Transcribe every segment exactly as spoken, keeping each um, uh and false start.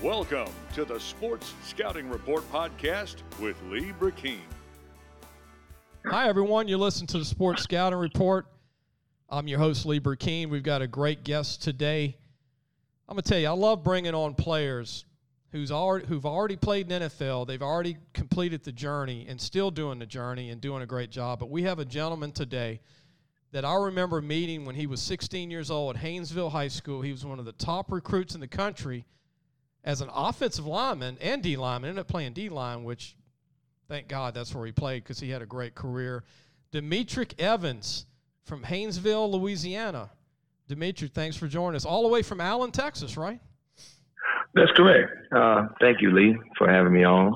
Welcome to the Sports Scouting Report podcast with Lee Burkeen. Hi, everyone. You're listening to the Sports Scouting Report. I'm your host, Lee Burkeen. We've got a great guest today. I'm going to tell you, I love bringing on players who's already, who've already played in N F L. They've already completed the journey and still doing the journey and doing a great job. But we have a gentleman today that I remember meeting when he was sixteen years old at Haynesville High School. He was one of the top recruits in the country as an offensive lineman and D lineman. Ended up playing D-line, which, thank God, that's where he played because he had a great career. Demetric Evans from Haynesville, Louisiana. Demetric, thanks for joining us. All the way from Allen, Texas, right? That's correct. Uh, thank you, Lee, for having me on.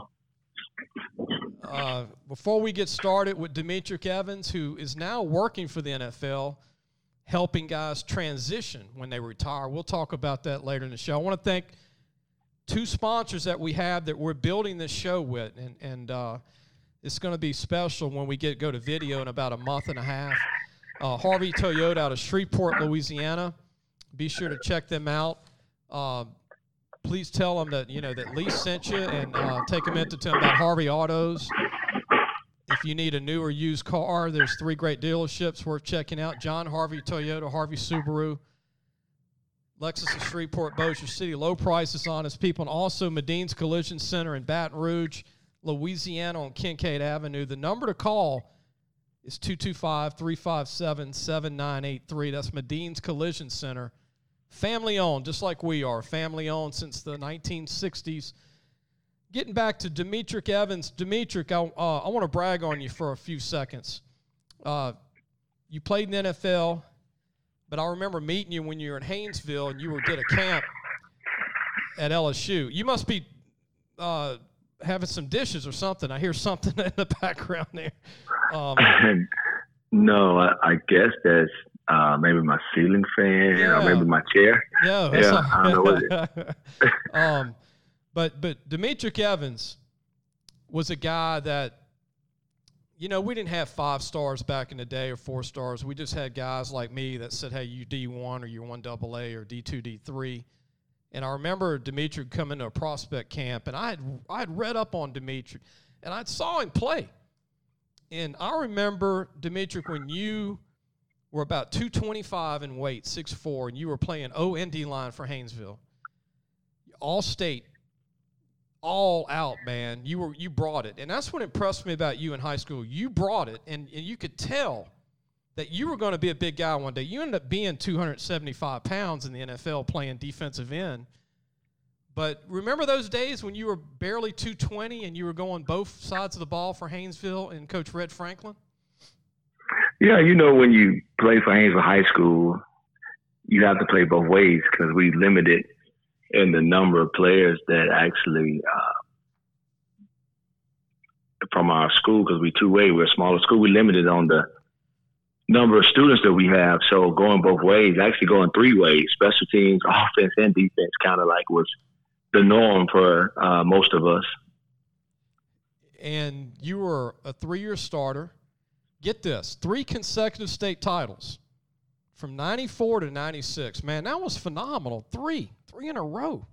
Uh, before we get started with Demetric Evans, who is now working for the N F L, helping guys transition when they retire. We'll talk about that later in the show. I want to thank two sponsors that we have that we're building this show with, and, and uh, it's going to be special when we get go to video in about a month and a half. Uh, Harvey Toyota out of Shreveport, Louisiana. Be sure to check them out. Uh, please tell them that, you know, that Lee sent you, and uh, take a minute to tell them about Harvey Autos. If you need a new or used car, there's three great dealerships worth checking out. John Harvey Toyota, Harvey Subaru, Lexus of Shreveport, Bossier City, low prices, honest people, and also Medine's Collision Center in Baton Rouge, Louisiana on Kincaid Avenue. The number to call is two two five, three five seven, seven nine eight three. That's Medine's Collision Center. Family owned, just like we are. Family owned since the nineteen sixties. Getting back to Demetric Evans. Demetric, I, uh, I want to brag on you for a few seconds. Uh, you played in the N F L. But I remember meeting you when you were in Haynesville and you were did a camp at L S U. You must be uh, having some dishes or something. I hear something in the background there. Um, no, I, I guess that's uh, maybe my ceiling fan yeah. or maybe my chair. Yeah, yeah a, I don't know what it is. um, but but Demetric Evans was a guy that, you know, we didn't have five stars back in the day or four stars. We just had guys like me that said, hey, you D one or you're one double A or D two, D three. And I remember Demetric coming to a prospect camp, and I had I had read up on Demetric, and I saw him play. And I remember, Demetric, when you were about two twenty-five in weight, six foot four, and you were playing O and D line for Haynesville. All-state. All out, man. You were you brought it. And that's what impressed me about you in high school. You brought it, and, and you could tell that you were going to be a big guy one day. You ended up being two hundred seventy-five pounds in the N F L playing defensive end. But remember those days when you were barely two twenty and you were going both sides of the ball for Haynesville and Coach Red Franklin? Yeah, you know, when you play for Haynesville High School, you have to play both ways because we limited and the number of players that actually uh, from our school, because we two-way, we're a smaller school, we limited on the number of students that we have. So going both ways, actually going three ways, special teams, offense, and defense, kind of like was the norm for uh, most of us. And you were a three-year starter. Get this, three consecutive state titles from ninety-four to ninety-six. Man, that was phenomenal. Three. Three in a row.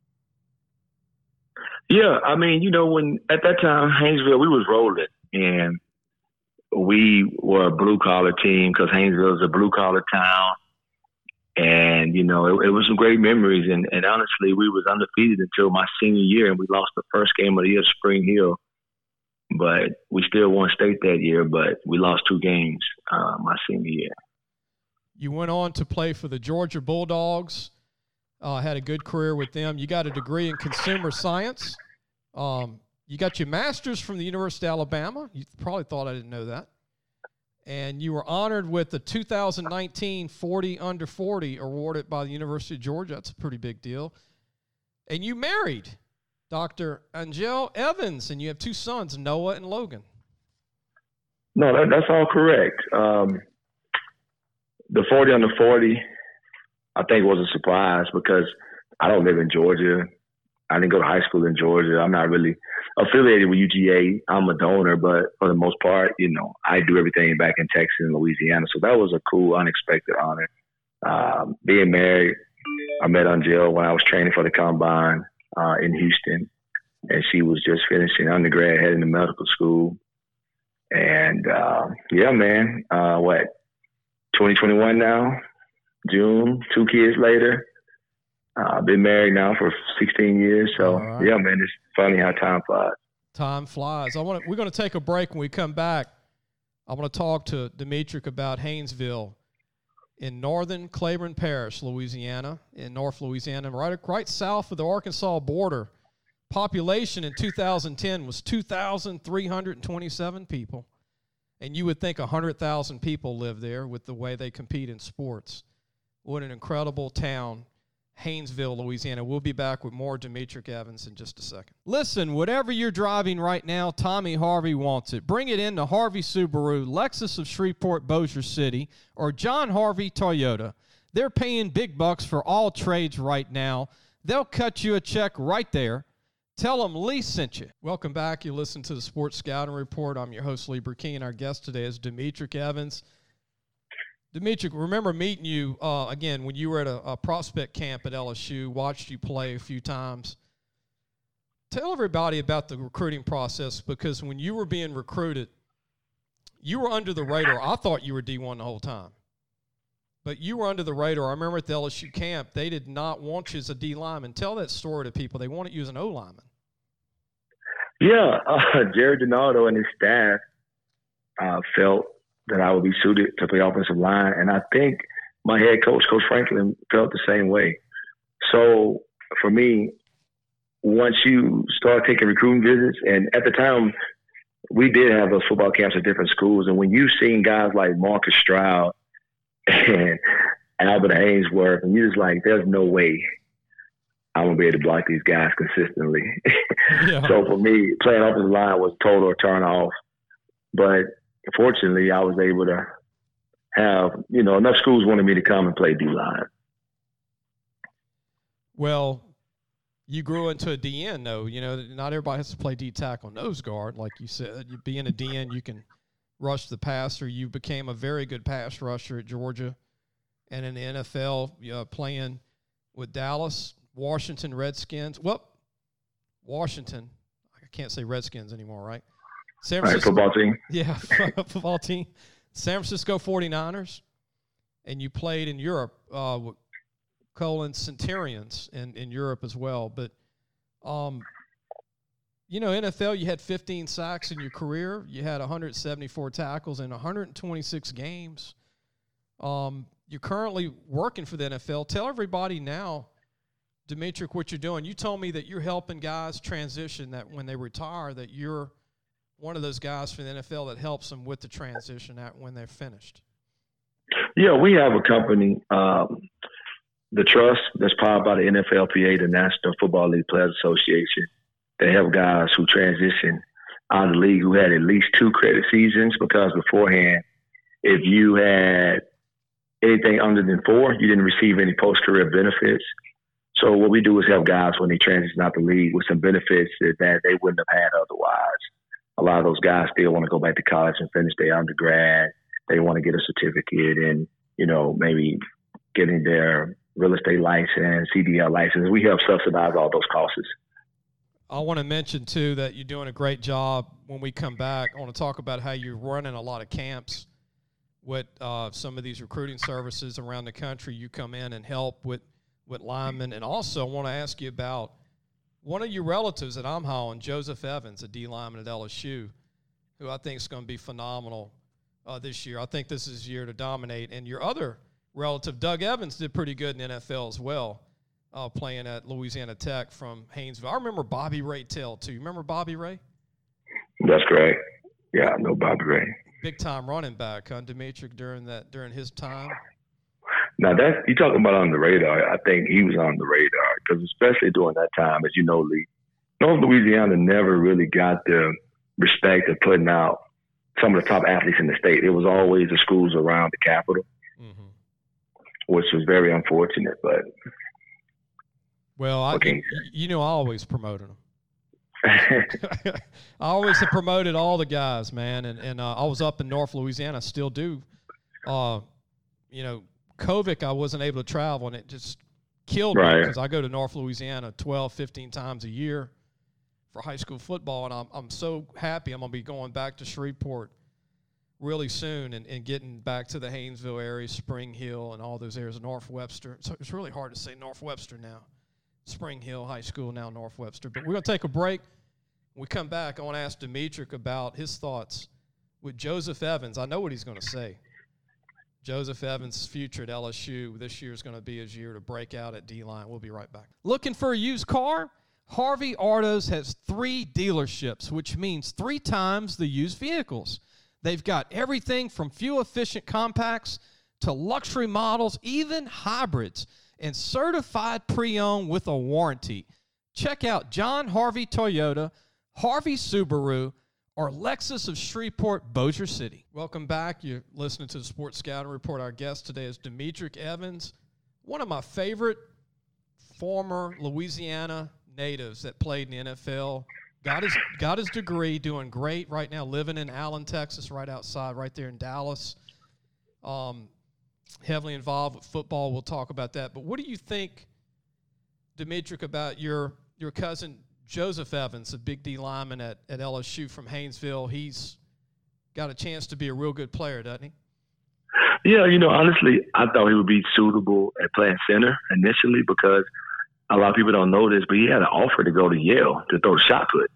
Yeah, I mean, you know, when at that time, Haynesville, we was rolling, and we were a blue-collar team because Haynesville is a blue-collar town. And, you know, it, it was some great memories. And, and honestly, we was undefeated until my senior year, and we lost the first game of the year to Spring Hill. But we still won state that year, but we lost two games uh, my senior year. You went on to play for the Georgia Bulldogs. Uh, had a good career with them. You got a degree in consumer science. Um, you got your master's from the University of Alabama. You probably thought I didn't know that. And you were honored with the two thousand nineteen forty under forty awarded by the University of Georgia. That's a pretty big deal. And you married Doctor Angel Evans, and you have two sons, Noah and Logan. No, that, that's all correct. Um, the forty under forty, I think, was a surprise because I don't live in Georgia. I didn't go to high school in Georgia. I'm not really affiliated with U G A. I'm a donor, but for the most part, you know, I do everything back in Texas and Louisiana. So that was a cool, unexpected honor. Um, being married, I met Angel when I was training for the combine. uh, in Houston, and she was just finishing undergrad, heading to medical school. And uh, yeah, man, uh, what, twenty twenty-one now, June, two kids later. I've uh, been married now for sixteen years. So right. Yeah, man, it's funny how time flies. Time flies. I want to, we're going to take a break. When we come back, I want to talk to Demetric about Haynesville in northern Claiborne Parish, Louisiana, in North Louisiana, right, right south of the Arkansas border. Population in two thousand ten was two thousand three hundred twenty-seven people, and you would think one hundred thousand people live there with the way they compete in sports. What an incredible town, Haynesville, Louisiana. We'll be back with more Demetric Evans in just a second. Listen, whatever you're driving right now, Tommy Harvey wants it. Bring it in to Harvey Subaru, Lexus of Shreveport, Bossier City, or John Harvey Toyota. They're paying big bucks for all trades right now. They'll cut you a check right there. Tell them Lee sent you. Welcome back. You listen to the Sports Scouting Report. I'm your host, Lee Burkeen. Our guest today is Demetric Evans. Demetric, remember meeting you, uh, again, when you were at a, a prospect camp at L S U, watched you play a few times. Tell everybody about the recruiting process, because when you were being recruited, you were under the radar. I thought you were D one the whole time. But you were under the radar. I remember at the L S U camp, they did not want you as a D lineman. Tell that story to people. They wanted you as an O lineman. Yeah, uh, Jared Donaldo and his staff uh, felt that I would be suited to play offensive line, and I think my head coach, Coach Franklin, felt the same way. So for me, once you start taking recruiting visits, and at the time, we did have those football camps at different schools, and when you've seen guys like Marcus Stroud and Albert Haynesworth, and you're just like, there's no way I'm going to be able to block these guys consistently. Yeah. So for me, playing offensive line was total turn off. But fortunately, I was able to have, you know, enough schools wanted me to come and play D-line. Well, you grew into a D N, though. You know, not everybody has to play D-tackle nose guard. Like you said, you being a D N, you can rush the passer. You became a very good pass rusher at Georgia. And in the N F L, uh, playing with Dallas, Washington Redskins. Well, Washington. I can't say Redskins anymore, right? San Francisco, right, football team. Yeah, football team. San Francisco forty-niners. And you played in Europe uh, with Colin Centurions in, in Europe as well. But, um, you know, N F L, you had fifteen sacks in your career. You had one hundred seventy-four tackles in one hundred twenty-six games. Um, you're currently working for the N F L. Tell everybody now, Demetric, what you're doing. You told me that you're helping guys transition, that when they retire, that you're one of those guys for the N F L that helps them with the transition at when they're finished. Yeah, we have a company, um, the Trust, that's powered by the N F L P A, the National Football League Players Association. They help guys who transition out of the league who had at least two credit seasons, because beforehand, if you had anything under than four, you didn't receive any post-career benefits. So what we do is help guys when they transition out the league with some benefits that, that they wouldn't have had otherwise. A lot of those guys still want to go back to college and finish their undergrad. They want to get a certificate and, you know, maybe getting their real estate license, C D L license. We help subsidize all those costs. I want to mention, too, that you're doing a great job. When we come back, I want to talk about how you're running a lot of camps with uh, some of these recruiting services around the country. You come in and help with, with linemen. And also I want to ask you about one of your relatives that I'm hauling, Joseph Evans, a D lineman at L S U, who I think is going to be phenomenal uh, this year. I think this is his year to dominate. And your other relative, Doug Evans, did pretty good in the N F L as well, uh, playing at Louisiana Tech from Haynesville. I remember Bobby Ray Tell, too. You remember Bobby Ray? That's great. Yeah, I know Bobby Ray. Big-time running back, huh, Demetric, during that during his time? Now, that you're talking about on the radar. I think he was on the radar, because especially during that time, as you know, Lee, North Louisiana never really got the respect of putting out some of the top athletes in the state. It was always the schools around the capital, mm-hmm. which was very unfortunate. But well, I, you, you know, I always promoted them. I always have promoted all the guys, man, and and uh, I was up in North Louisiana, still do. Uh, you know, COVID, I wasn't able to travel, and it just killed me Right. because I go to North Louisiana twelve, fifteen times a year for high school football, and I'm I'm so happy I'm going to be going back to Shreveport really soon and, and getting back to the Haynesville area, Spring Hill, and all those areas of North Webster. So it's really hard to say North Webster now. Spring Hill High School, now North Webster. But we're going to take a break. When we come back, I want to ask Demetric about his thoughts with Joseph Evans. I know what he's going to say. Joseph Evans' future at L S U this year is going to be his year to break out at D-line. We'll be right back. Looking for a used car? Harvey Autos has three dealerships, which means three times the used vehicles. They've got everything from fuel-efficient compacts to luxury models, even hybrids, and certified pre-owned with a warranty. Check out John Harvey Toyota, Harvey Subaru, or Lexus of Shreveport, Bossier City. Welcome back. You're listening to the Sports Scouting Report. Our guest today is Demetric Evans, one of my favorite former Louisiana natives that played in the N F L. Got his got his degree, doing great right now, living in Allen, Texas, right outside, right there in Dallas. Um, heavily involved with football. We'll talk about that. But what do you think, Demetric, about your your cousin Joseph Evans, a big D lineman at, at L S U from Haynesville? He's got a chance to be a real good player, doesn't he? Yeah, you know, honestly, I thought he would be suitable at playing center initially because a lot of people don't know this, but he had an offer to go to Yale to throw the shot put.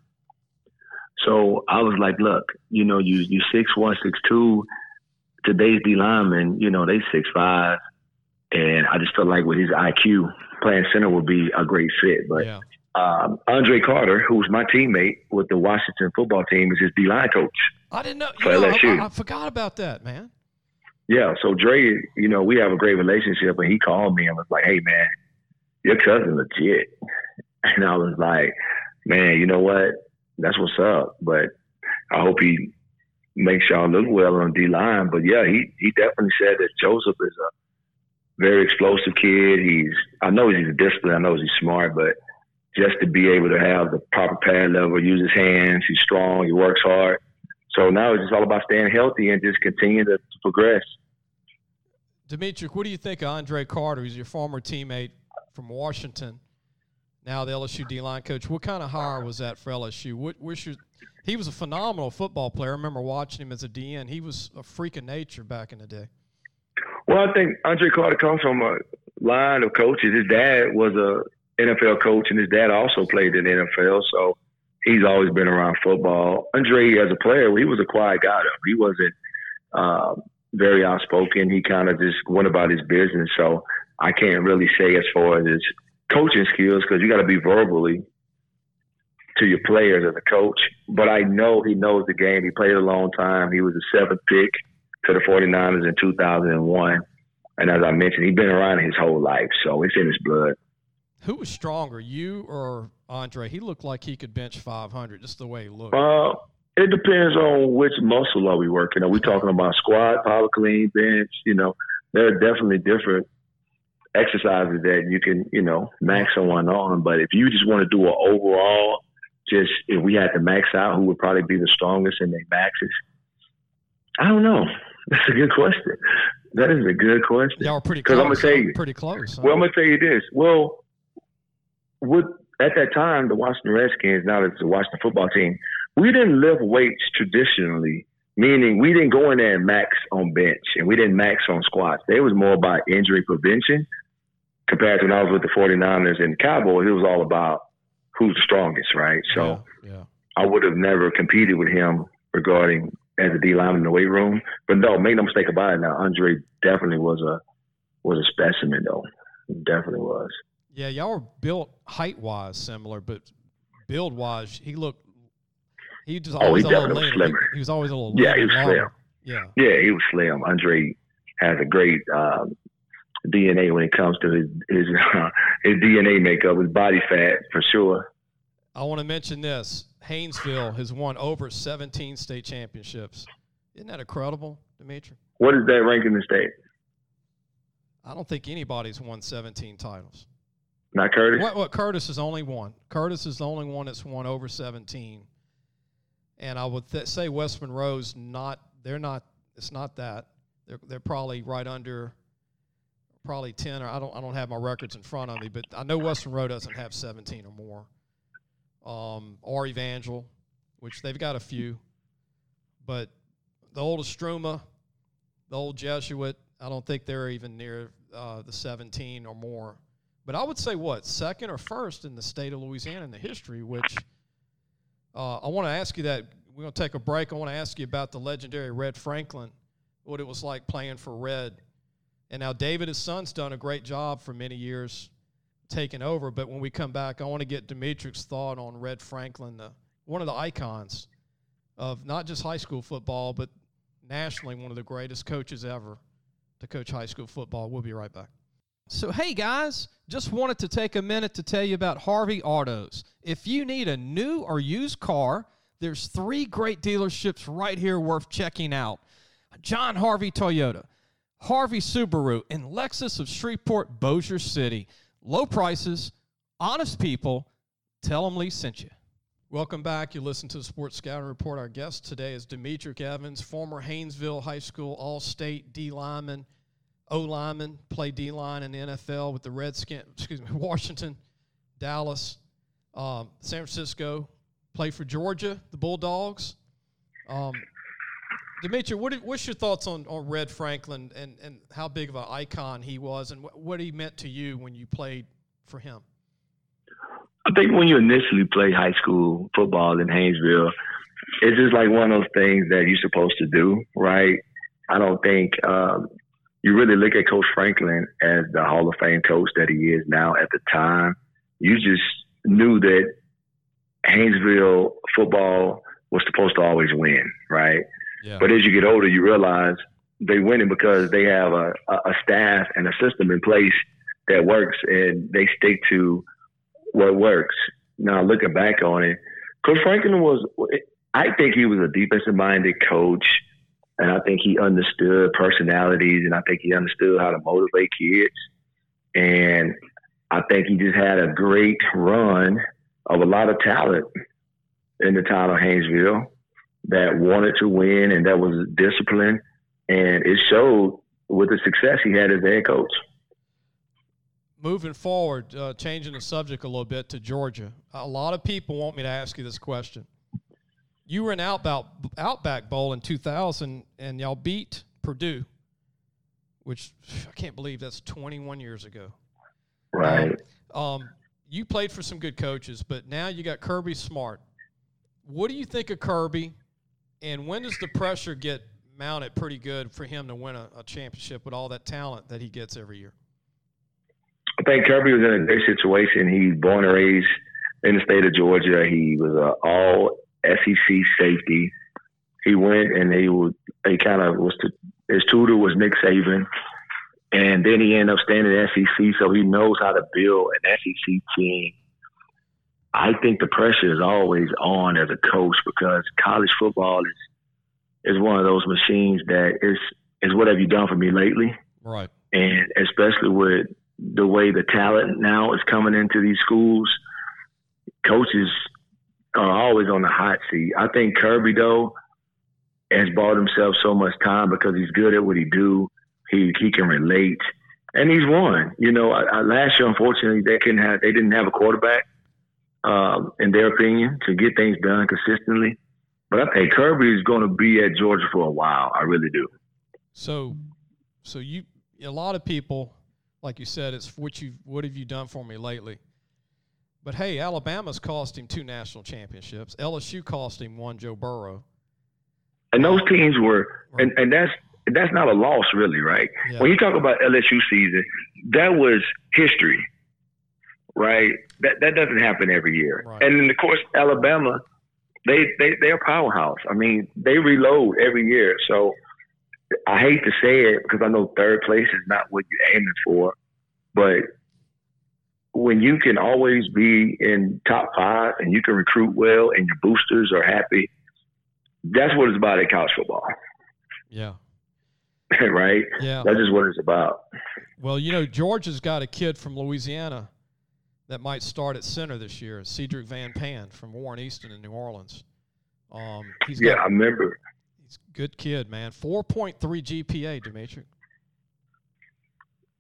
So I was like, look, you know, you you six one, six two. Today's D linemen, you know, they six five, and I just felt like with his I Q, playing center would be a great fit. But Yeah. um, Andre Carter, who's my teammate with the Washington football team, is his D line coach. I didn't know. For You know L S U. I, I forgot about that, man. Yeah, so Dre, you know, we have a great relationship, and he called me and was like, hey, man, your cousin legit. And I was like, man, you know what? That's what's up. But I hope he makes y'all look well on D-line. But, yeah, he, he definitely said that Joseph is a very explosive kid. He's I know he's disciplined. I know he's smart. But just to be able to have the proper pad level, use his hands, he's strong, he works hard. So now it's just all about staying healthy and just continue to, to progress. Demetric, what do you think of Andre Carter? He's your former teammate from Washington, now the L S U D-line coach. What kind of hire was that for L S U? What, what's your, he was a phenomenal football player. I remember watching him as a D N. He was a freak of nature back in the day. Well, I think Andre Carter comes from a line of coaches. His dad was a N F L coach, and his dad also played in the N F L, so he's always been around football. Andre, as a player, he was a quiet guy, though. He wasn't um, very outspoken. He kind of just went about his business, so I can't really say as far as his coaching skills because you got to be verbally to your players as a coach. But I know he knows the game. He played a long time. He was the seventh pick to the forty-niners in two thousand one. And as I mentioned, he's been around his whole life, so it's in his blood. Who was stronger, you or Andre? He looked like he could bench five hundred, just the way he looked. Uh, it depends on which muscle are we working. Are we talking about squat, power clean, bench? You know, there are definitely different exercises that you can, you know, max someone on. But if you just want to do an overall, just if we had to max out, who would probably be the strongest in their maxes? I don't know. That's a good question. That is a good question. Y'all were pretty close. close. I'm gonna tell you, pretty close. Huh? Well, I'm gonna tell you this. Well, with at that time, the Washington Redskins, now it's the Washington football team, we didn't lift weights traditionally, meaning we didn't go in there and max on bench and we didn't max on squats. It was more about injury prevention compared to when I was with the forty-niners and Cowboys. It was all about who's the strongest, right? So yeah, yeah. I would have never competed with him regarding as a D lineman in the weight room. But no, make no mistake about it now, Andre definitely was a was a specimen though. He definitely was. Yeah, y'all were built height-wise similar, but build-wise, he looked – he was always oh, he a little was leaner. slimmer. He, he was always a little Yeah, leaner. he was longer. slim. Yeah. Yeah, he was slim. Andre has a great um, D N A when it comes to his his, uh, his D N A makeup, his body fat, for sure. I want to mention this. Haynesville has won over seventeen state championships. Isn't that incredible, Demetric? What is that rank in the state? I don't think anybody's won seventeen titles. Not Curtis? What, what Curtis is only one. Curtis is the only one that's won over seventeen. And I would th- say West Monroe's not. They're not. It's not that. They're they're probably right under, probably ten, or I don't I don't have my records in front of me, but I know Western Row doesn't have seventeen or more. Um, or Evangel, which they've got a few. But the old Estruma, the old Jesuit, I don't think they're even near uh, the seventeen or more. But I would say, what, second or first in the state of Louisiana in the history, which uh, I want to ask you that. We're going to take a break. I want to ask you about the legendary Red Franklin, what it was like playing for Red. And now David, his son's done a great job for many years taking over. But when we come back, I want to get Demetric's thought on Red Franklin, the, one of the icons of not just high school football, but nationally one of the greatest coaches ever to coach high school football. We'll be right back. So, hey, guys, just wanted to take a minute to tell you about Harvey Autos. If you need a new or used car, there's three great dealerships right here worth checking out. John Harvey Toyota, Harvey Subaru, and Lexus of Shreveport, Bossier City. Low prices, honest people. Tell them Lee sent you. Welcome back. You listen to the Sports Scouting Report. Our guest today is Demetric Evans, former Haynesville High School All-State D lineman, O lineman, played D line in the N F L with the Redskins. Excuse me, Washington, Dallas, um, San Francisco. Played for Georgia, the Bulldogs. Um, Demetri, what, what's your thoughts on, on Red Franklin and, and how big of an icon he was, and what, what he meant to you when you played for him? I think when you initially play high school football in Haynesville, it's just like one of those things that you're supposed to do, right? I don't think um, you really look at Coach Franklin as the Hall of Fame coach that he is now. At the time, you just knew that Haynesville football was supposed to always win, right? Yeah. But as you get older, you realize they winning because they have a, a staff and a system in place that works, and they stick to what works. Now, looking back on it, Coach Franklin was, I think he was a defensive-minded coach, and I think he understood personalities, and I think he understood how to motivate kids. And I think he just had a great run of a lot of talent in the town of Haynesville that wanted to win and that was disciplined. And it showed with the success he had as head coach. Moving forward, uh, changing the subject a little bit to Georgia, a lot of people want me to ask you this question. You were in Outback, Outback Bowl in two thousand, and y'all beat Purdue, which I can't believe that's twenty-one years ago. Right. Um, um, you played for some good coaches, but now you got Kirby Smart. What do you think of Kirby, and when does the pressure get mounted pretty good for him to win a, a championship with all that talent that he gets every year? I think Kirby was in a great situation. He's born and raised in the state of Georgia. He was an all S E C safety. He went and he was he kind of was to, his tutor was Nick Saban, and then he ended up staying in the S E C, so he knows how to build an S E C team. I think the pressure is always on as a coach because college football is is one of those machines that is is what have you done for me lately? Right. And especially with the way the talent now is coming into these schools, coaches are always on the hot seat. I think Kirby, though, has bought himself so much time because he's good at what he do. He he can relate, and he's won. You know, I, I, last year, unfortunately, they couldn't have they didn't have a quarterback, um, in their opinion, to get things done consistently. But I think Kirby is going to be at Georgia for a while. I really do. So, so you a lot of people. Like you said, it's what you what have you done for me lately? But hey, Alabama's cost him two national championships. L S U cost him one, Joe Burrow. And those teams were, and, and that's that's not a loss, really, right? Yeah. When you talk about L S U season, that was history, right? That that doesn't happen every year. Right. And then, of course, Alabama, they they they're a powerhouse. I mean, they reload every year, so. I hate to say it because I know third place is not what you're aiming for, but when you can always be in top five and you can recruit well and your boosters are happy, that's what it's about at college football. Yeah. Right? Yeah. That's just what it's about. Well, you know, Georgia's got a kid from Louisiana that might start at center this year, Cedric Van Pan from Warren Easton in New Orleans. Um, he's yeah, got, I remember. He's a good kid, man. four point three G P A, Demetric.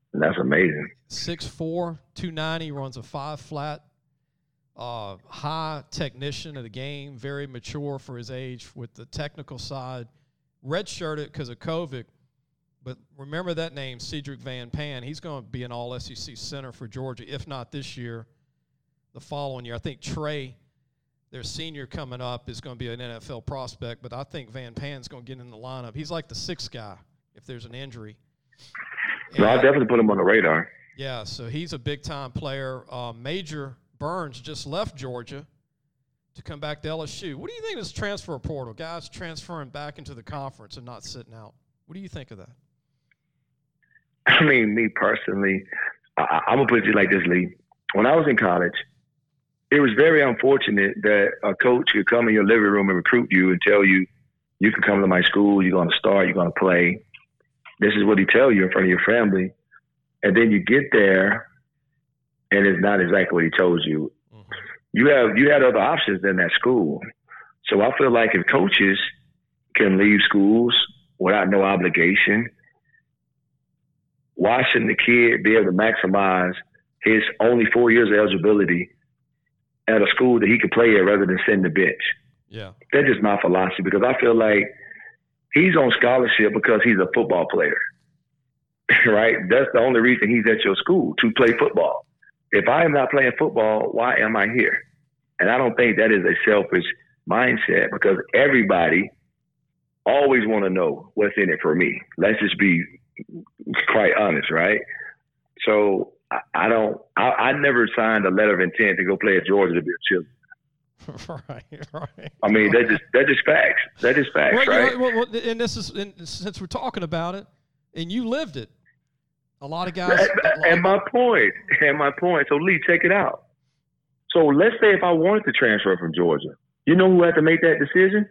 That's amazing. six four, two ninety, runs a five flat. Uh, high technician of the game, very mature for his age with the technical side. Redshirted because of COVID, but remember that name, Cedric Van Pan. He's going to be an all S E C center for Georgia, if not this year, the following year. I think Trey, their senior coming up, is going to be an N F L prospect, but I think Van Pan's going to get in the lineup. He's like the sixth guy if there's an injury. No, I'll definitely put him on the radar. Yeah, so he's a big-time player. Uh, Major Burns just left Georgia to come back to L S U. What do you think of this transfer portal? Guys transferring back into the conference and not sitting out. What do you think of that? I mean, me personally, I, I'm going to put it like this, Lee. When I was in college, it was very unfortunate that a coach could come in your living room and recruit you and tell you, you can come to my school, you're going to start, you're going to play. This is what he tell you in front of your family. And then you get there, and it's not exactly what he told you. Mm-hmm. You have you had other options than that school. So I feel like if coaches can leave schools without no obligation, why shouldn't the kid be able to maximize his only four years of eligibility at a school that he could play at rather than sitting the bench? Yeah. That's just my philosophy, because I feel like he's on scholarship because he's a football player, right? That's the only reason he's at your school, to play football. If I am not playing football, why am I here? And I don't think that is a selfish mindset, because everybody always want to know what's in it for me. Let's just be quite honest, right? So I, I don't, I, I never signed a letter of intent to go play at Georgia to be a cheerleader. Right, right. I mean, that just that just facts. That is facts, well, right? You know, well, well, and this is, and since we're talking about it, and you lived it, a lot of guys. And, and my point, and my point. So Lee, check it out. So let's say if I wanted to transfer from Georgia, you know who had to make that decision?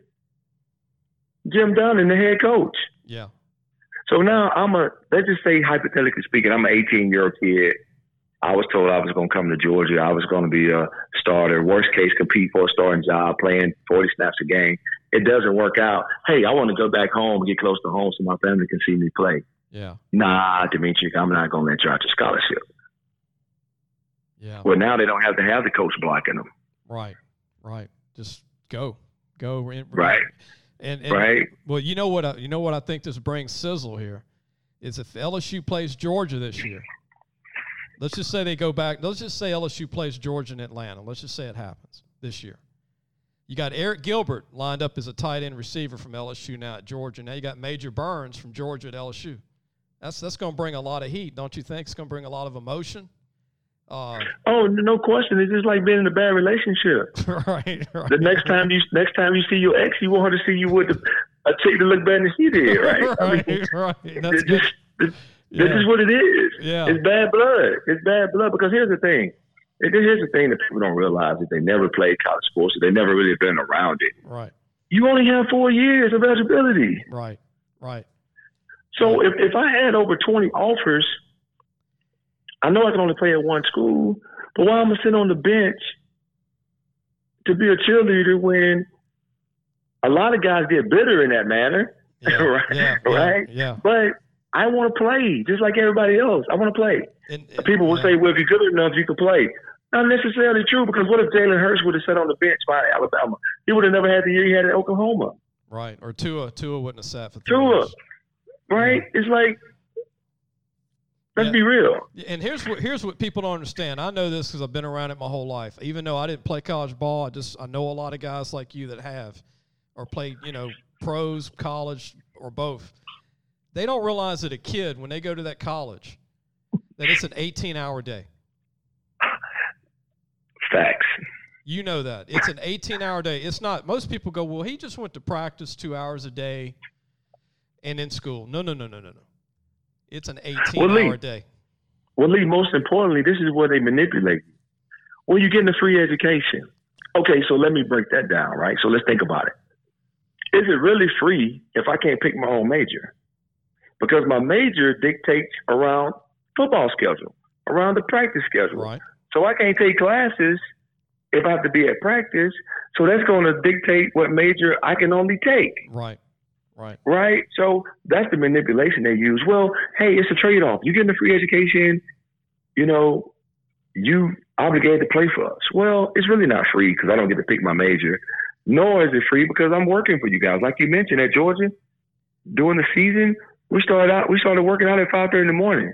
Jim Dunn, the head coach. Yeah. So now I'm a, let's just say hypothetically speaking, I'm an eighteen-year-old kid. I was told I was going to come to Georgia. I was going to be a starter. Worst case, compete for a starting job, playing forty snaps a game. It doesn't work out. Hey, I want to go back home and get close to home so my family can see me play. Yeah. Nah, Demetrius, I'm not going to let you out your scholarship. Yeah. Well, now they don't have to have the coach blocking them. Right, right. Just go, go. Right. And, and right. Well, you know what? I, you know what I think this brings sizzle here is if L S U plays Georgia this year. Let's just say they go back. Let's just say L S U plays Georgia in Atlanta. Let's just say it happens this year. You got Eric Gilbert lined up as a tight end receiver from L S U now at Georgia. Now you got Major Burns from Georgia at L S U. That's that's going to bring a lot of heat, don't you think? It's going to bring a lot of emotion. Uh, oh, no question. It's just like being in a bad relationship. Right, right. The next time you next time you see your ex, you want her to see you with a, a chick that look better than she did, right? right, I mean, right. That's this, this, yeah. this is what it is. Yeah. It's bad blood. It's bad blood, because here's the thing. Here's the thing that people don't realize, that they never played college sports, so they never really been around it. Right. You only have four years of eligibility. Right, right. So if, if I had over twenty offers, I know I can only play at one school, but why am I sitting on the bench to be a cheerleader when a lot of guys get bitter in that manner, Yeah, right? yeah, right? Yeah, yeah. But I want to play just like everybody else. I want to play. And, and, People will yeah. say, well, if you're good enough, you can play. Not necessarily true, because what if Jalen Hurts would have sat on the bench by Alabama? He would have never had the year he had at Oklahoma. Right. Or Tua. Tua wouldn't have sat for three Tua, years. right? Yeah. It's like, let's Yeah. be real. And here's what here's what people don't understand. I know this because I've been around it my whole life. Even though I didn't play college ball, I just I know a lot of guys like you that have, or played, you know, pros, college, or both. They don't realize that a kid, when they go to that college, that it's an eighteen-hour day. Facts. You know that. It's an eighteen-hour day. It's not. Most people go, well, he just went to practice two hours a day and in school. No, no, no, no, no, no. It's an eighteen-hour well, Lee, day. Well, Lee, most importantly, this is where they manipulate you. Well, you're getting a free education. Okay, so let me break that down, right? So let's think about it. Is it really free if I can't pick my own major? Because my major dictates around football schedule, around the practice schedule. Right. So I can't take classes if I have to be at practice. So that's going to dictate what major I can only take. Right. Right. Right? So that's the manipulation they use. Well, hey, it's a trade-off. You get a free education, you know, you obligated to play for us. Well, it's really not free because I don't get to pick my major, nor is it free because I'm working for you guys. Like you mentioned at Georgia, during the season, we started out we started working out at five thirty in the morning.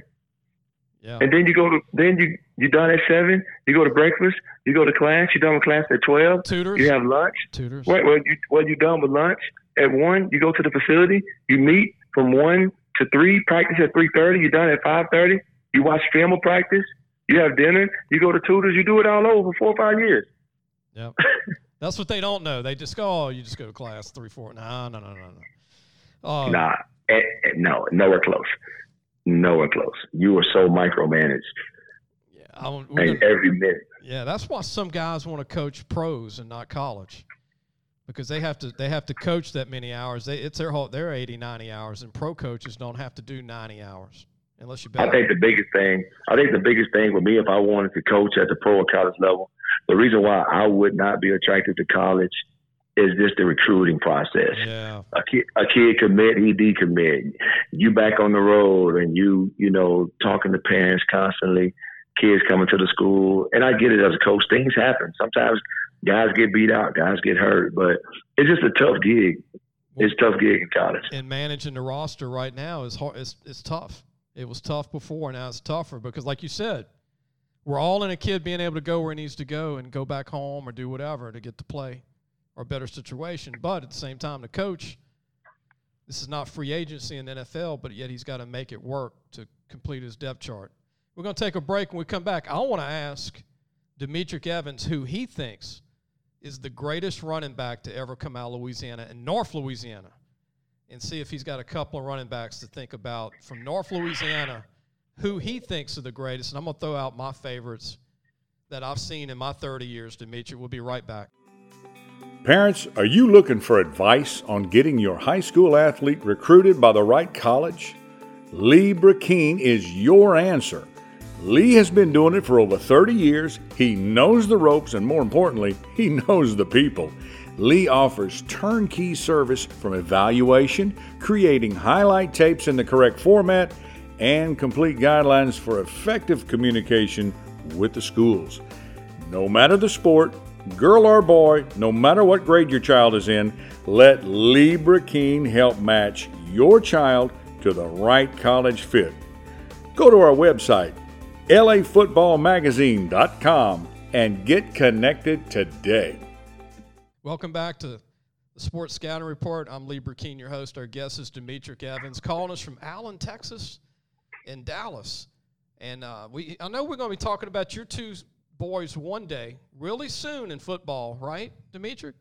Yeah. And then you go to then you you done at seven, you go to breakfast, you go to class, you're done with class at twelve. Tutors. You have lunch. Tutors. Right, well you well you done with lunch. At one, you go to the facility, you meet from one to three, practice at three thirty, you're done at five thirty, you watch film of practice, you have dinner, you go to tutors, you do it all over for four or five years. Yeah. That's what they don't know. They just go, oh, you just go to class three, four. No, no, no, no, no. Uh, nah, eh, eh, no, nowhere close. Nowhere close. You are so micromanaged. Yeah, I don't, and gonna, every minute. Yeah, that's why some guys want to coach pros and not college. Because they have to they have to coach that many hours. They, it's their whole their eighty, ninety hours, and pro coaches don't have to do ninety hours unless you bet. I think the biggest thing I think the biggest thing with me, if I wanted to coach at the pro or college level, the reason why I would not be attracted to college is just the recruiting process. Yeah. A kid a kid commit, he decommit. You back on the road and you, you know, talking to parents constantly, kids coming to the school. And I get it as a coach. Things happen. Sometimes guys get beat out, guys get hurt, but it's just a tough gig. It's a tough gig in college. And managing the roster right now is hard. It's, it's tough. It was tough before, now it's tougher because, like you said, we're all in a kid being able to go where he needs to go and go back home or do whatever to get to play or a better situation. But at the same time, the coach, this is not free agency in the N F L, but yet he's got to make it work to complete his depth chart. We're going to take a break. When we come back, I want to ask Demetric Evans who he thinks is the greatest running back to ever come out of Louisiana and North Louisiana, and see if he's got a couple of running backs to think about from North Louisiana who he thinks are the greatest. And I'm going to throw out my favorites that I've seen in my thirty years, Demetric. We'll be right back. Parents, are you looking for advice on getting your high school athlete recruited by the right college? Lee Brakeen is your answer. Lee has been doing it for over thirty years. He knows the ropes, and more importantly, he knows the people. Lee offers turnkey service from evaluation, creating highlight tapes in the correct format, and complete guidelines for effective communication with the schools. No matter the sport, girl or boy, no matter what grade your child is in, let Lee Brakeen help match your child to the right college fit. Go to our website, L A football magazine dot com, and get connected today. Welcome back to the Sports Scouting Report. I'm Lee Brakeen, your host. Our guest is Demetric Evans, calling us from Allen, Texas, and Dallas. And uh, we, I know we're going to be talking about your two boys one day, really soon in football, right, Demetric?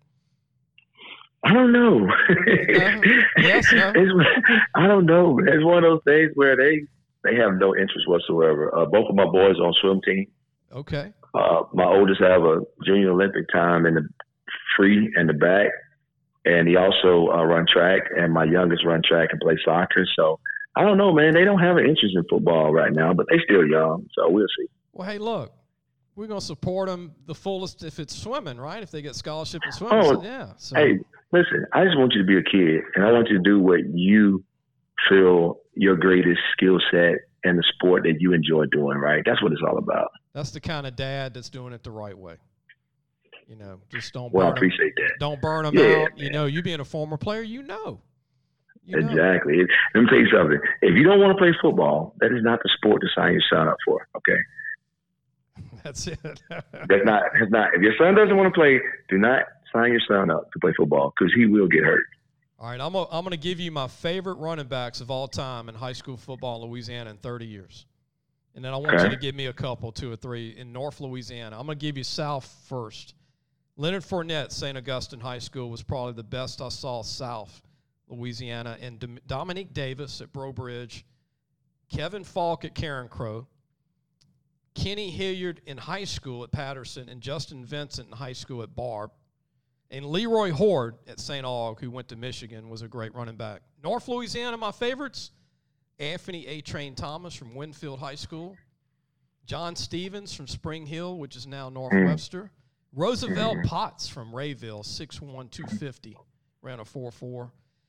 I don't know. No? Yes, no? It's, I don't know. It's one of those things where they, they have no interest whatsoever. Uh, both of my boys are on swim team. Okay. Uh, my oldest have a junior Olympic time in the free and the back, and he also uh, run track, and my youngest run track and play soccer. So I don't know, man. They don't have an interest in football right now, but they still young, so we'll see. Well, hey, look, we're going to support them the fullest if it's swimming, right? If they get scholarship in swimming, oh, so, yeah. So. Hey, listen, I just want you to be a kid, and I want you to do what you feel your greatest skill set and the sport that you enjoy doing, right? That's what it's all about. That's the kind of dad that's doing it the right way. You know, just don't well, burn I appreciate them, that. Don't burn them yeah, out. Man. You know, you being a former player, you know. You exactly. know. Let me tell you something. If you don't want to play football, that is not the sport to sign your son up for, okay? That's it. That's not, that's not. If your son doesn't want to play, do not sign your son up to play football because he will get hurt. All right, I'm a, I'm going to give you my favorite running backs of all time in high school football in Louisiana in thirty years. And then I want okay. you to give me a couple, two or three, in North Louisiana. I'm going to give you South first. Leonard Fournette, Saint Augustine High School, was probably the best I saw South Louisiana. And Dom- Dominique Davis at Breaux Bridge, Kevin Falk at Karen Crow, Kenny Hilliard in high school at Patterson, and Justin Vincent in high school at Barb. And Leroy Horde at Saint Aug, who went to Michigan, was a great running back. North Louisiana, my favorites, Anthony A. Train Thomas from Winfield High School, John Stevens from Spring Hill, which is now Northwester, Roosevelt Potts from Rayville, six one, two fifty, ran a four four.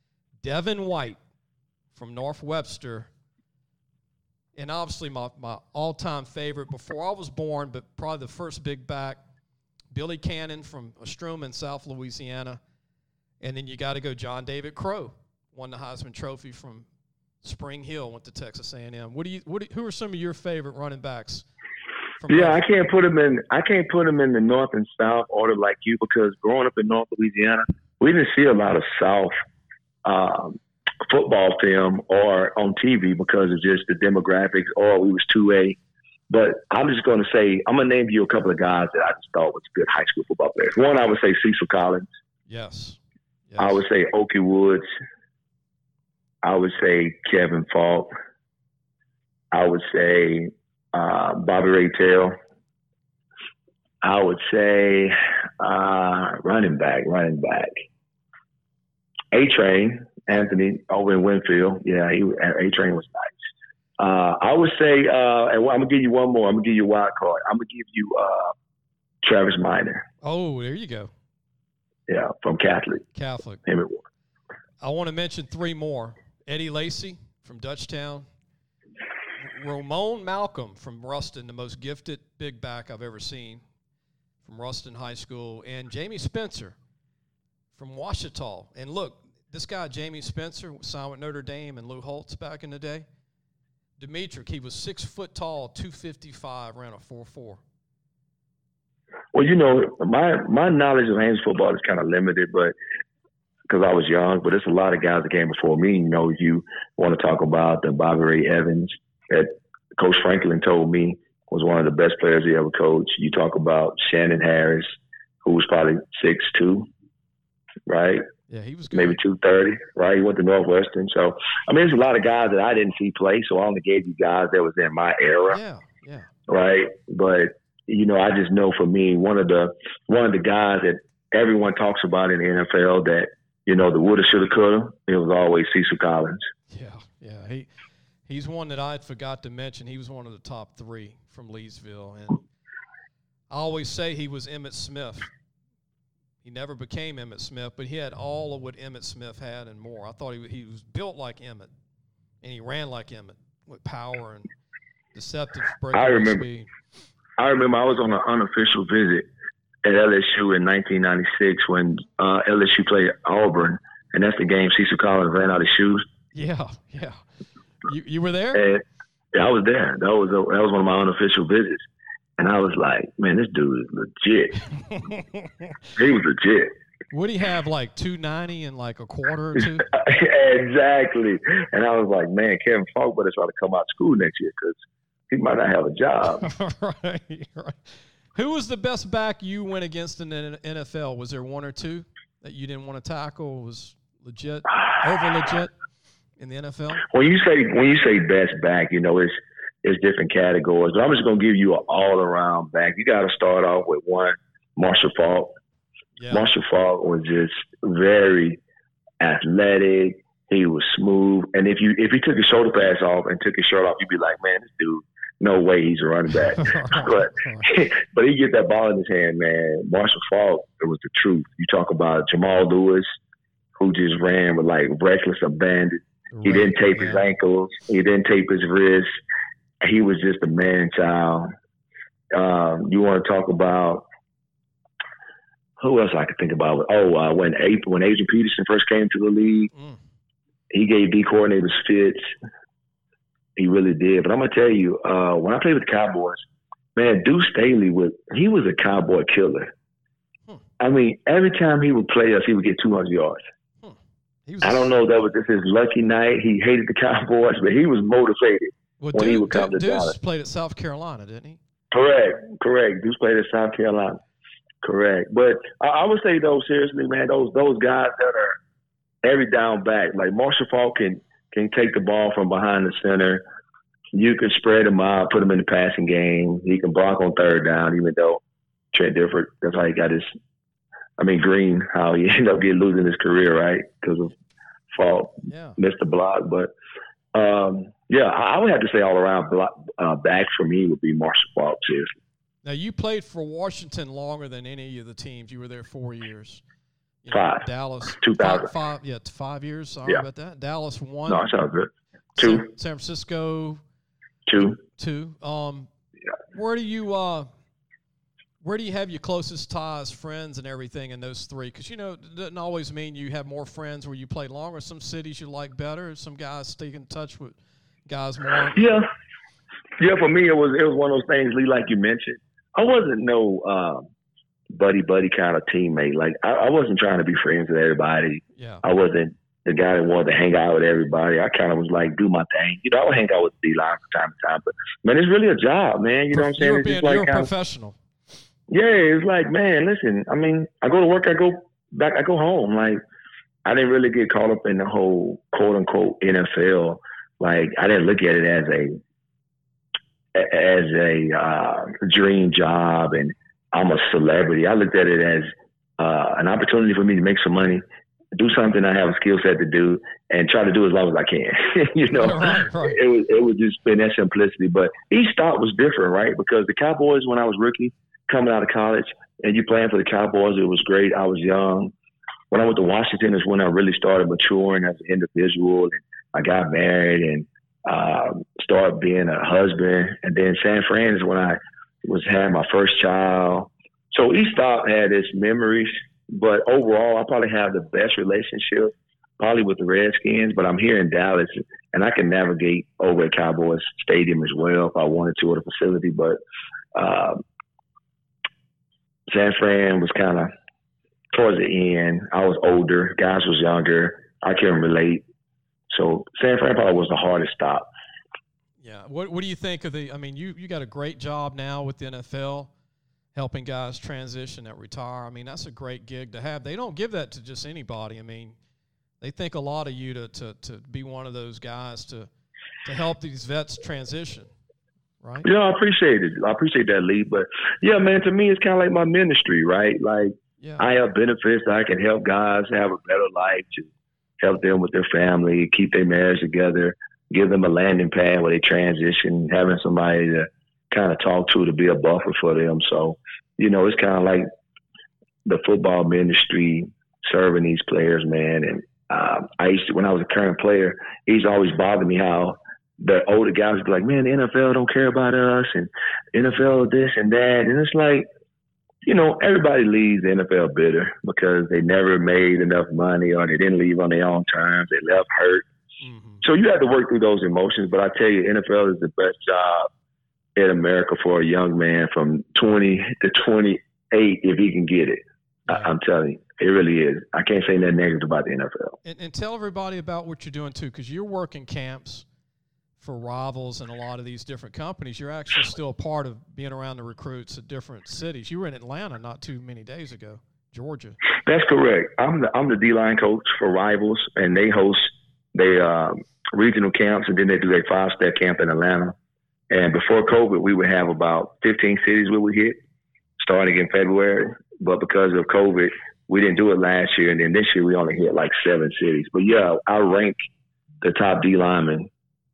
Devin White from North Webster, and obviously my, my all-time favorite before I was born, but probably the first big back, Billy Cannon from Ostrom in South Louisiana. And then you got to go John David Crow, won the Heisman Trophy from Spring Hill, went to Texas A and M. What do you? What? Do, who are some of your favorite running backs? From yeah, North? I can't put them in. I can't put them in the North and South order like you, because growing up in North Louisiana, we didn't see a lot of South um, football film or on T V because of just the demographics, or we was two A. But I'm just going to say, I'm going to name you a couple of guys that I just thought was good high school football players. One, I would say Cecil Collins. Yes. yes. I would say Okie Woods. I would say Kevin Falk. I would say uh, Bobby Ray Tell. I would say uh, running back, running back. A-Train, Anthony over in Winfield. Yeah, he, A-Train was nice. Uh, I would say, uh, and I'm going to give you one more. I'm going to give you a wild card. I'm going to give you uh, Travis Minor. Oh, there you go. Yeah, from Catholic. Catholic. Him and I want to mention three more. Eddie Lacy from Dutchtown. Ramon Malcolm from Ruston, the most gifted big back I've ever seen from Ruston High School. And Jamie Spencer from Ouachita. And look, this guy, Jamie Spencer, signed with Notre Dame and Lou Holtz back in the day. Demetric, he was six foot tall, two fifty-five, ran a four four. Well, you know, my my knowledge of Haynes football is kind of limited, but because I was young, but there's a lot of guys that came before me. You know, you want to talk about the Bobby Ray Evans that Coach Franklin told me was one of the best players he ever coached. You talk about Shannon Harris, who was probably six two, right? Yeah, he was good. Maybe two thirty, right? He went to Northwestern. So, I mean, there's a lot of guys that I didn't see play, so I only gave you guys that was in my era. Yeah, yeah. Right? But, you know, I just know for me, one of the one of the guys that everyone talks about in the N F L that, you know, the woulda, shoulda, coulda, it was always Cecil Collins. Yeah, yeah. He He's one that I had forgot to mention. He was one of the top three from Leesville. And I always say he was Emmitt Smith. He never became Emmitt Smith, but he had all of what Emmitt Smith had and more. I thought he he was built like Emmitt, and he ran like Emmitt with power and deceptive breakaway I remember, speed. I remember I was on an unofficial visit at L S U in nineteen ninety-six when uh, L S U played Auburn, and that's the game Cecil Collins ran out of shoes. Yeah, yeah. You you were there? And, yeah, I was there. That was a, that was one of my unofficial visits. And I was like, man, this dude is legit. He was legit. Would he have like two ninety and like a quarter or two? Exactly. And I was like, man, Kevin Falk better try to come out of school next year because he might not have a job. right, right. Who was the best back you went against in the N F L? Was there one or two that you didn't want to tackle? Was legit, over legit in the N F L? When you say when you say best back, you know, it's it's different categories. But I'm just gonna give you an all around back. You got to start off with one, Marshall Faulk. Yeah. Marshall Faulk was just very athletic. He was smooth, and if you if he took his shoulder pads off and took his shirt off, you'd be like, man, this dude, no way he's a running back. but but he get that ball in his hand, man. Marshall Faulk, it was the truth. You talk about Jamal Lewis, who just ran with like reckless abandon. He right, didn't tape yeah. his ankles. He didn't tape his wrists. He was just a man child. Um, you want to talk about who else I could think about? Oh, uh, when A- when Adrian Peterson first came to the league, mm. he gave D coordinators fits. He really did. But I'm gonna tell you, uh, when I played with the Cowboys, man, Deuce Staley was he was a Cowboy killer. Hmm. I mean, every time he would play us, he would get two hundred yards. Hmm. He was I don't know if that was just his lucky night. He hated the Cowboys, but he was motivated well, when Deuce, he would come Deuce to Dallas. played at South Carolina, didn't he? Correct, correct. Deuce played at South Carolina. Correct. But I, I would say, though, seriously, man, those those guys that are every down back, like Marshall Faulk can, can take the ball from behind the center. You can spread him out, put him in the passing game. He can block on third down, even though Trent Dilfer, that's how he got his – I mean, Green, how he ended up getting losing his career, right, because of Faulk. Yeah. Missed the block. But, um, yeah, I would have to say all around block, uh, back for me would be Marshall Faulk, seriously. Now, you played for Washington longer than any of the teams. You were there four years. You know, five. Dallas. two thousand. Five, five, yeah, five years. Sorry yeah. about that. Dallas one. No, it's all good. Two. San, San Francisco. Two. Two. Um, yeah. Where do you uh, where do you have your closest ties, friends, and everything in those three? Because, you know, it doesn't always mean you have more friends where you play longer. Some cities you like better. Some guys stay in touch with guys more. Yeah. Yeah, for me, it was it was one of those things, Lee, like you mentioned. I wasn't no uh, buddy-buddy kind of teammate. Like, I, I wasn't trying to be friends with everybody. Yeah. I wasn't the guy that wanted to hang out with everybody. I kind of was like, do my thing. You know, I would hang out with D-line from time to time. But, man, it's really a job, man. You know what I'm saying? You're, it's being, just like you're a kinda, professional. Yeah, it's like, man, listen, I mean, I go to work, I go back, I go home. Like, I didn't really get caught up in the whole quote-unquote N F L. Like, I didn't look at it as a as a uh, dream job and I'm a celebrity. I looked at it as uh, an opportunity for me to make some money, do something I have a skill set to do, and try to do as long as I can. you know, right, right. it was it was just been that simplicity. But each stop was different, right? Because the Cowboys, when I was rookie, coming out of college, and you playing for the Cowboys, it was great. I was young. When I went to Washington is when I really started maturing as an individual, and I got married and uh, started being a husband. And then San Fran is when I was had my first child. So each stop had its memories, but overall, I probably have the best relationship probably with the Redskins. But I'm here in Dallas, and I can navigate over at Cowboys Stadium as well if I wanted to, or the facility. But uh, San Fran was kind of towards the end. I was older, guys was younger. I can relate. So San Fran probably was the hardest stop. Yeah. What What do you think of the? I mean, you you got a great job now with the N F L, helping guys transition that retire. I mean, that's a great gig to have. They don't give that to just anybody. I mean, they think a lot of you to to to be one of those guys to to help these vets transition. Right. Yeah, I appreciate it. I appreciate that, Lee. But yeah, man, to me, it's kind of like my ministry, right? Like, yeah. I have benefits that I can help guys have a better life, to help them with their family, keep their marriage together, give them a landing pad where they transition, having somebody to kind of talk to to be a buffer for them. So, you know, it's kind of like the football ministry serving these players, man. And um, I used to, when I was a current player, it used to always bother me how the older guys would be like, man, the N F L don't care about us, and N F L this and that. And it's like, you know, everybody leaves the N F L bitter because they never made enough money, or they didn't leave on their own terms. They left hurt. Mm-hmm. So you have to work through those emotions. But I tell you, N F L is the best job in America for a young man from twenty to twenty-eight if he can get it. Yeah. I, I'm telling you, it really is. I can't say nothing negative about the N F L. And, and tell everybody about what you're doing, too, because you're working camps for Rivals and a lot of these different companies. You're actually still a part of being around the recruits at different cities. You were in Atlanta not too many days ago, Georgia. That's correct. I'm the I'm the D-line coach for Rivals, and they host their um, regional camps, and then they do their five-step camp in Atlanta. And before COVID, we would have about fifteen cities we would hit, starting in February. But because of COVID, we didn't do it last year, and then this year we only hit like seven cities. But yeah, I rank the top D linemen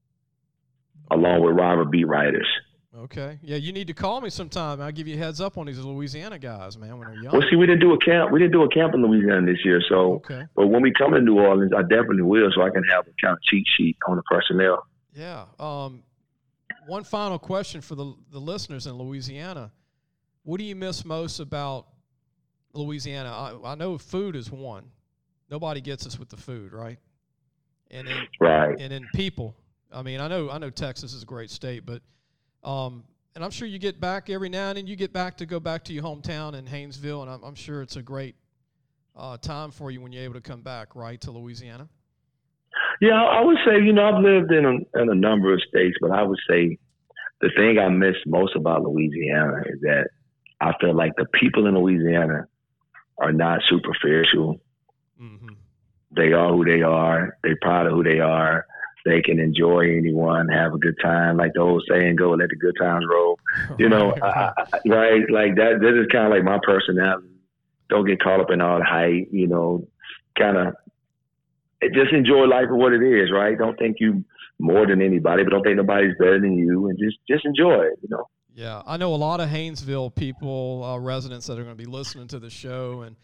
along with rival beat writers. Okay. Yeah, you need to call me sometime. I'll give you a heads up on these Louisiana guys, man, when they're young. Well, see, we didn't do a camp. We didn't do a camp in Louisiana this year. So, okay. But when we come to New Orleans, I definitely will, so I can have a kind of cheat sheet on the personnel. Yeah. Um, one final question for the the listeners in Louisiana. What do you miss most about Louisiana? I, I know food is one. Nobody gets us with the food, right? And then, right. And then people. I mean, I know I know Texas is a great state, but um, and I'm sure you get back every now and then. You get back to go back to your hometown in Haynesville, and I'm, I'm sure it's a great uh, time for you when you're able to come back, right, to Louisiana. Yeah, I would say, you know, I've lived in a, in a number of states, but I would say the thing I miss most about Louisiana is that I feel like the people in Louisiana are not superficial. Mm-hmm. They are who they are. They're proud of who they are. They can enjoy anyone, have a good time, like the old saying go, let the good times roll. You know, I, I, right? Like that. That is kind of like my personality. Don't get caught up in all the hype. You know, kind of just enjoy life for what it is. Right? Don't think you more than anybody, but don't think nobody's better than you, and just just enjoy it. You know. Yeah, I know a lot of Haynesville people, uh, residents that are going to be listening to the show, and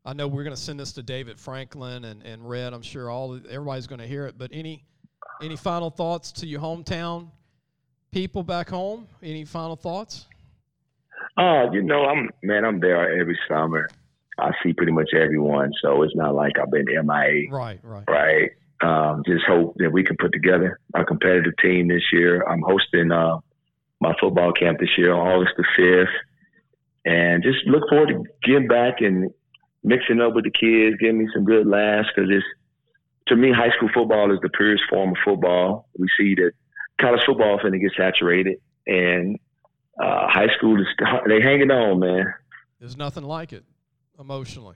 I know we're going to send this to David Franklin and, and Red. I'm sure all everybody's going to hear it. But any any final thoughts to your hometown people back home? Any final thoughts? Uh, you know, I'm man, I'm there every summer. I see pretty much everyone, so it's not like I've been M I A. Right, right, right. Um, just hope that we can put together a competitive team this year. I'm hosting uh, my football camp this year on August the fifth, and just look forward to getting back and mixing up with the kids, getting me some good laughs, because it's, to me, high school football is the purest form of football. We see that college football is going to get saturated, and uh, high school is they hanging on, man. There's nothing like it emotionally.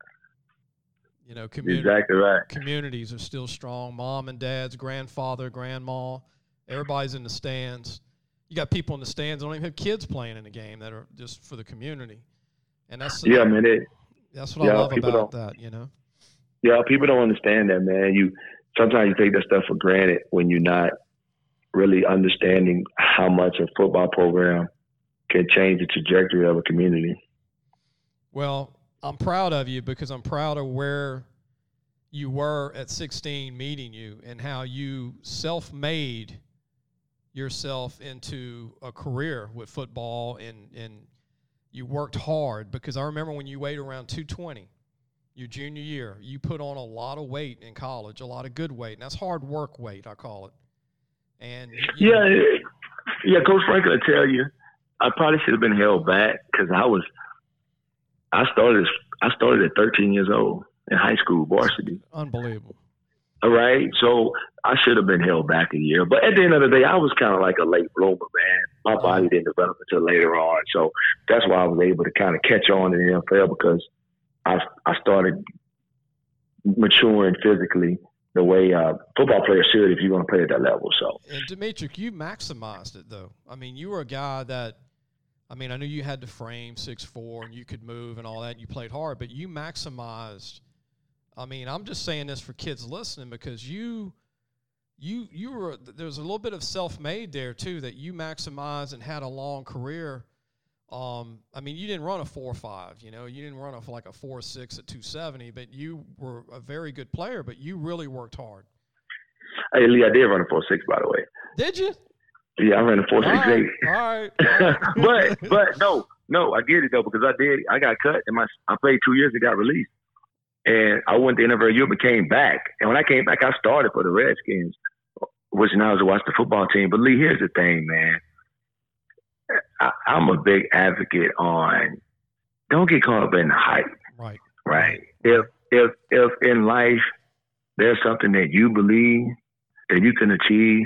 You know, community, exactly right. Communities are still strong. Mom and dad's, grandfather, grandma, everybody's in the stands. You got people in the stands that don't even have kids playing in the game that are just for the community, and that's yeah, man. It, that's what yeah, I love about don't. that. You know. Yeah, people don't understand that, man. You sometimes you take that stuff for granted when you're not really understanding how much a football program can change the trajectory of a community. Well, I'm proud of you because I'm proud of where you were at sixteen meeting you and how you self-made yourself into a career with football, and, and you worked hard, because I remember when you weighed around two twenty your junior year, you put on a lot of weight in college, a lot of good weight, and that's hard work weight, I call it. And yeah, know, yeah, Coach Franklin will tell you, I probably should have been held back because I was, I started, I started at thirteen years old in high school varsity. Unbelievable. All right, so I should have been held back a year, but at the end of the day, I was kind of like a late bloomer, man. My body didn't develop until later on, so that's why I was able to kind of catch on in the N F L, because I I started maturing physically the way uh, football players should if you're going to play at that level. So, and Demetric, you maximized it though. I mean, you were a guy that, I mean, I knew you had the frame, six foot four, and you could move and all that, and you played hard, but you maximized. I mean, I'm just saying this for kids listening, because you, you, you were, there was a little bit of self-made there too, that you maximized and had a long career. Um, I mean, you didn't run a four five, you know, you didn't run a, like a four six at two seventy, but you were a very good player, but you really worked hard. Hey, Lee, I did run a four six, by the way. Did you? Yeah, I ran a four six eight. All right. All right. but, but no, no, I get it though, because I did, I got cut and my, I played two years and got released. And I went to N F L U but came back. And when I came back, I started for the Redskins, which now is to watch the football team. But Lee, here's the thing, man. I, I'm a big advocate on don't get caught up in the hype. Right. Right. If if if in life there's something that you believe that you can achieve,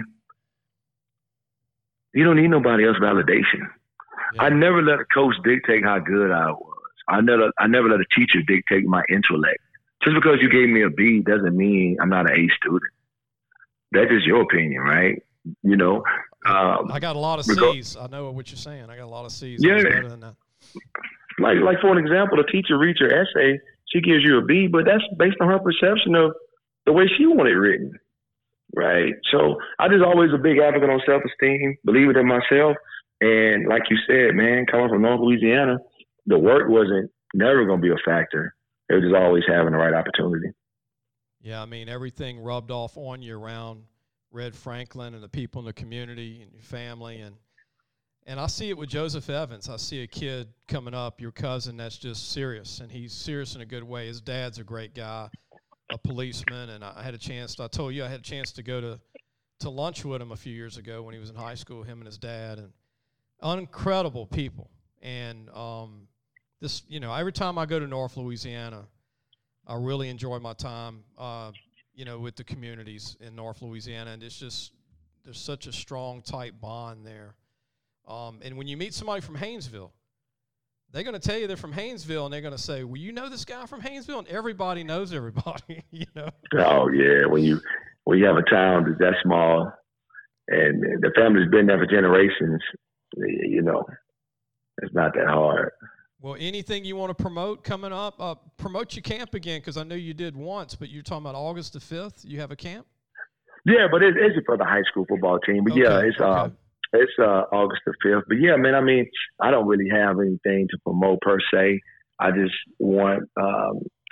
you don't need nobody else's validation. Yeah. I never let a coach dictate how good I was. I never I never let a teacher dictate my intellect. Just because you gave me a B doesn't mean I'm not an A student. That's just your opinion, right? You know. Um, I got a lot of C's. I know what you're saying. I got a lot of C's. Yeah. Better than that. Like, like for an example, a teacher reads your essay, she gives you a B, but that's based on her perception of the way she wanted it written, right? So I just always a big advocate on self-esteem, believe it in myself, and like you said, man, coming from North Louisiana, the work wasn't never going to be a factor. It was just always having the right opportunity. Yeah, I mean, everything rubbed off on you around Red Franklin and the people in the community and your family. And and I see it with Joseph Evans. I see a kid coming up, your cousin, that's just serious, and he's serious in a good way. His dad's a great guy, a policeman, and I had a chance to, I told you I had a chance to go to, to lunch with him a few years ago when he was in high school, him and his dad, and incredible people. And um, this, you know, every time I go to North Louisiana, I really enjoy my time, uh, you know, with the communities in North Louisiana, and it's just, there's such a strong, tight bond there. Um, and when you meet somebody from Haynesville, they're going to tell you they're from Haynesville, and they're going to say, well, you know this guy from Haynesville? And everybody knows everybody, you know? Oh, yeah. When you when you have a town that's that small and the family's been there for generations, you know, it's not that hard. Well, anything you want to promote coming up? Uh, promote your camp again, because I know you did once, but you're talking about August the fifth. You have a camp? Yeah, but it's, it's for the high school football team. But, okay, yeah, it's okay. uh, it's uh, August the fifth. But, yeah, man, I mean, I don't really have anything to promote per se. I just want um,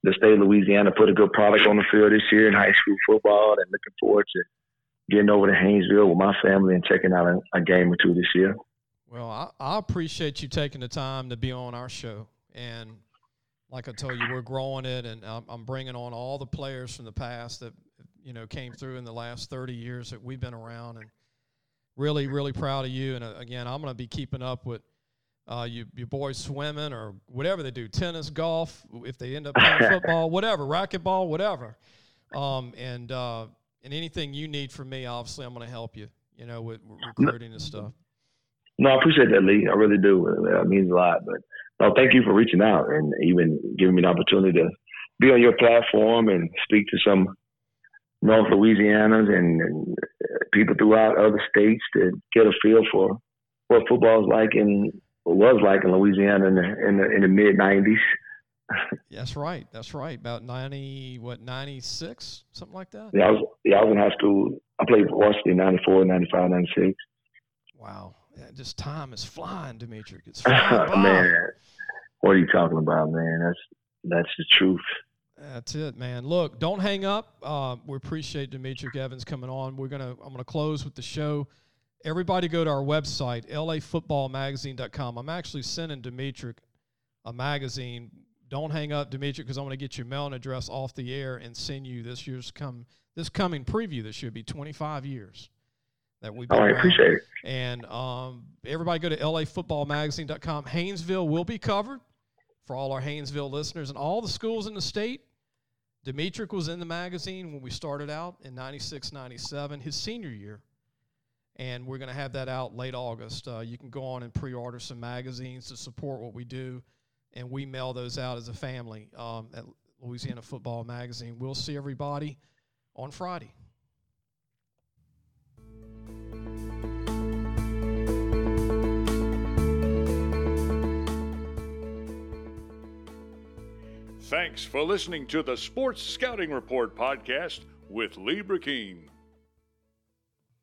the state of Louisiana put a good product on the field this year in high school football, and looking forward to getting over to Haynesville with my family and checking out a, a game or two this year. Well, I, I appreciate you taking the time to be on our show. And like I told you, we're growing it, and I'm, I'm bringing on all the players from the past that, you know, came through in the last thirty years that we've been around. And really, really proud of you. And, uh, again, I'm going to be keeping up with uh, you, your boys swimming or whatever they do, tennis, golf, if they end up playing football, whatever, racquetball, whatever. Um, and, uh, and anything you need from me, obviously, I'm going to help you, you know, with recruiting and stuff. No, I appreciate that, Lee. I really do. That means a lot. But no, thank you for reaching out and even giving me the opportunity to be on your platform and speak to some North Louisianans and, and people throughout other states to get a feel for what football is like in was like in Louisiana in the in the, in the mid nineties. That's right. That's right. About ninety, what, ninety-six, something like that. Yeah, I was. Yeah, I was in high school. I played for varsity in ninety-four, ninety-five, ninety-six. Wow. Yeah, just time is flying, Dimitri. It's flying by. Man, what are you talking about, man? That's that's the truth. That's it, man. Look, don't hang up. Uh, we appreciate Demetric Evans coming on. We're gonna. I'm gonna close with the show. Everybody, go to our website, L A football magazine dot com. I'm actually sending Demetric a magazine. Don't hang up, Demetric, because I'm going to get your mailing address off the air and send you this year's come this coming preview. This should be twenty-five years that we've been Oh, I around. appreciate it. And um, everybody go to L A football magazine dot com. Haynesville will be covered for all our Haynesville listeners and all the schools in the state. Demetric was in the magazine when we started out in ninety-six, ninety-seven, his senior year. And we're going to have that out late August. Uh, you can go on and pre-order some magazines to support what we do. And we mail those out as a family um, at Louisiana Football Magazine. We'll see everybody on Friday. Thanks for listening to the Sports Scouting Report podcast with Lee Brackeen.